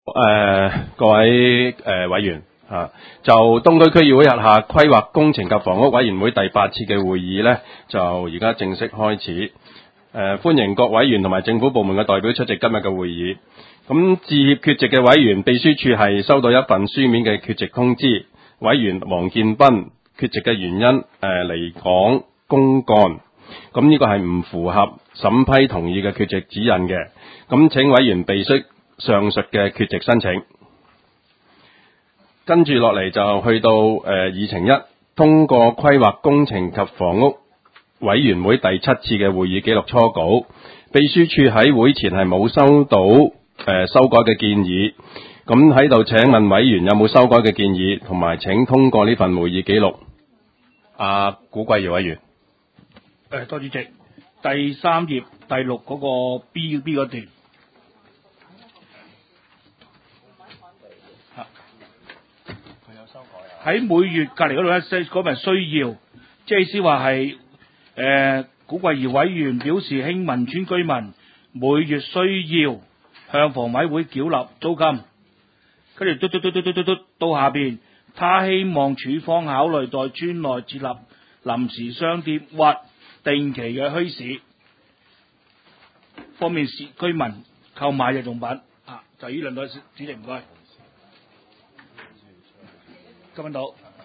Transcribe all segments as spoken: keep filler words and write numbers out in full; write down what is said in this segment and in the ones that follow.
誒、呃，各位誒、呃、委員吓、啊，就東區區議會轄下規劃工程及房屋委員會第八次嘅會議呢，就而家正式開始。誒、呃，歡迎各委員同埋政府部門嘅代表出席今日嘅會議。咁致歉缺席嘅委員，秘書處係收到一份書面嘅缺席通知。委員黃建斌缺席嘅原因誒離港公幹，咁呢個係唔符合審批同意嘅缺席指引嘅。咁請委員備悉上述嘅缺席申請。跟住落嚟就去到誒、呃、議程一，通過規劃工程及房屋委員會第七次嘅會議記錄初稿。秘書處喺會前係冇收到誒、呃、修改嘅建議。咁喺度請問委員有冇修改嘅建議，同埋請通過呢份會議記錄。阿、啊、古貴堯委員。 誒，多主席，第三頁第六嗰個 B B 嗰段。喺每月隔離嗰度咧，嗰份需要，即係意思話係誒古貴堯委員表示，興民村居民每月需要向房委會繳納租金，跟住嘟嘟嘟嘟嘟嘟嘟到下邊，他希望署方考慮在村內設立臨時商店或定期嘅墟市，方便市居民購買日用品。啊，就呢兩度，主席唔該。今日到。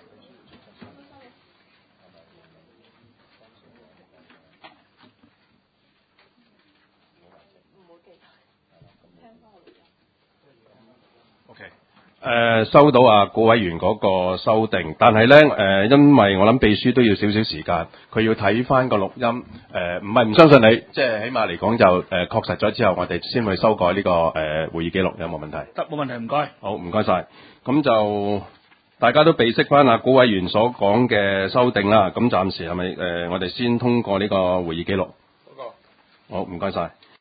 OK， 誒、呃、收到啊古委員嗰個修訂，但係咧誒，因為我諗秘書都要少少時間，佢要睇翻個錄音，誒唔係唔相信你，即係起碼嚟講就誒、呃、確實咗之後，我哋先去修改呢、這個誒、呃、會議記錄，有冇問題？ 得，冇問題，唔該。 好，唔該晒。咁就大家都備悉翻啊古委員所講嘅修訂啦。咁暫時係咪誒我哋先通過呢個會議記錄？嗰個好，唔該晒。